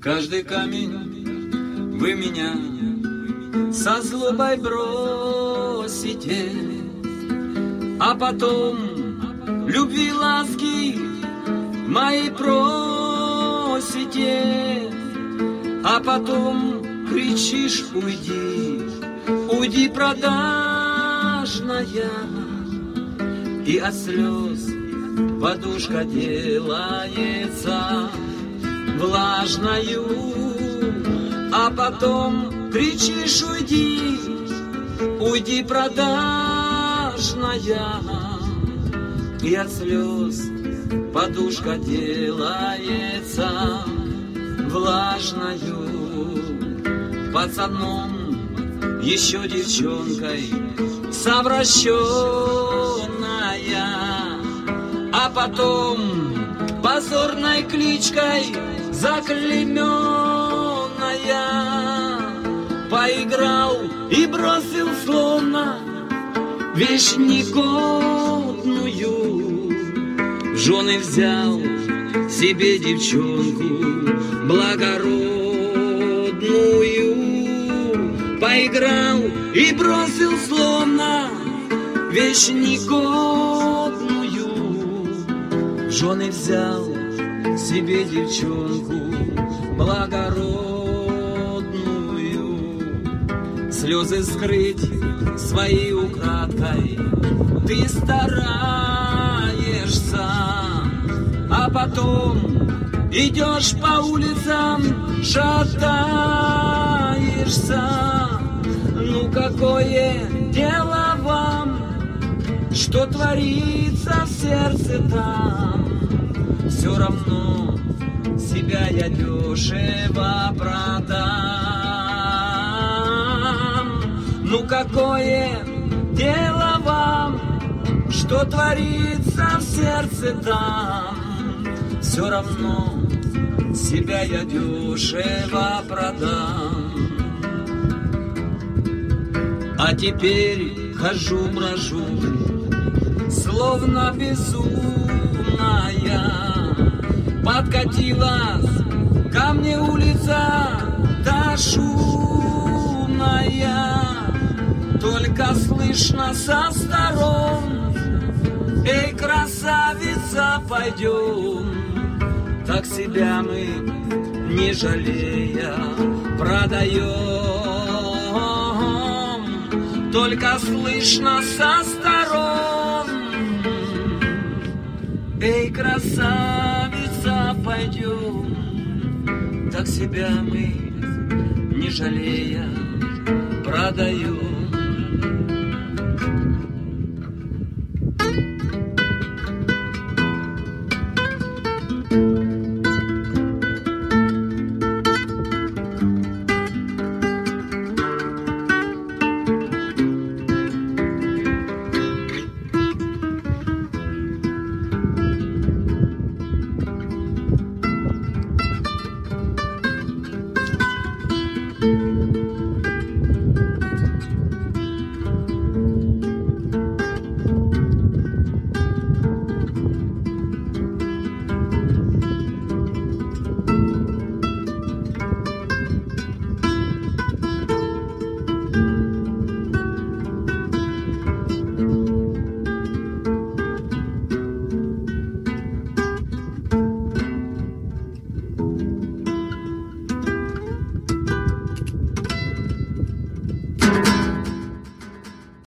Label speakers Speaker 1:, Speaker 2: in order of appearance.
Speaker 1: Каждый камень вы меня со злобой бросите, а потом любви ласки мои просите, а потом кричишь: уйди, уйди, продажная, и от слез подушка делается влажною, а потом кричишь: уйди, уйди, продажная, и от слез подушка делается влажною. Пацаном, еще девчонкой совращенная, а потом позорной кличкой заклейменная, поиграл и бросил словно вещь негодную, в жены взял себе девчонку благородную, поиграл и бросил словно вещь негодную, в жены взял себе девчонку благородную. Слезы скрыть своей украдкой ты стараешься, а потом идешь по улицам, шатаешься. Ну какое дело вам, что творится в сердце там? Все равно себя я дешево продам. Ну какое дело вам, что творится в сердце там? Все равно себя я дешево продам. А теперь хожу, брожу, словно безумная. Подкатилась ко мне улица та шумная, только слышно со сторон: эй, красавица, пойдем. Так себя мы, не жалея, продаем, только слышно со сторон: эй, красавица, пойдем. Так себя мы, не жалея, продаем.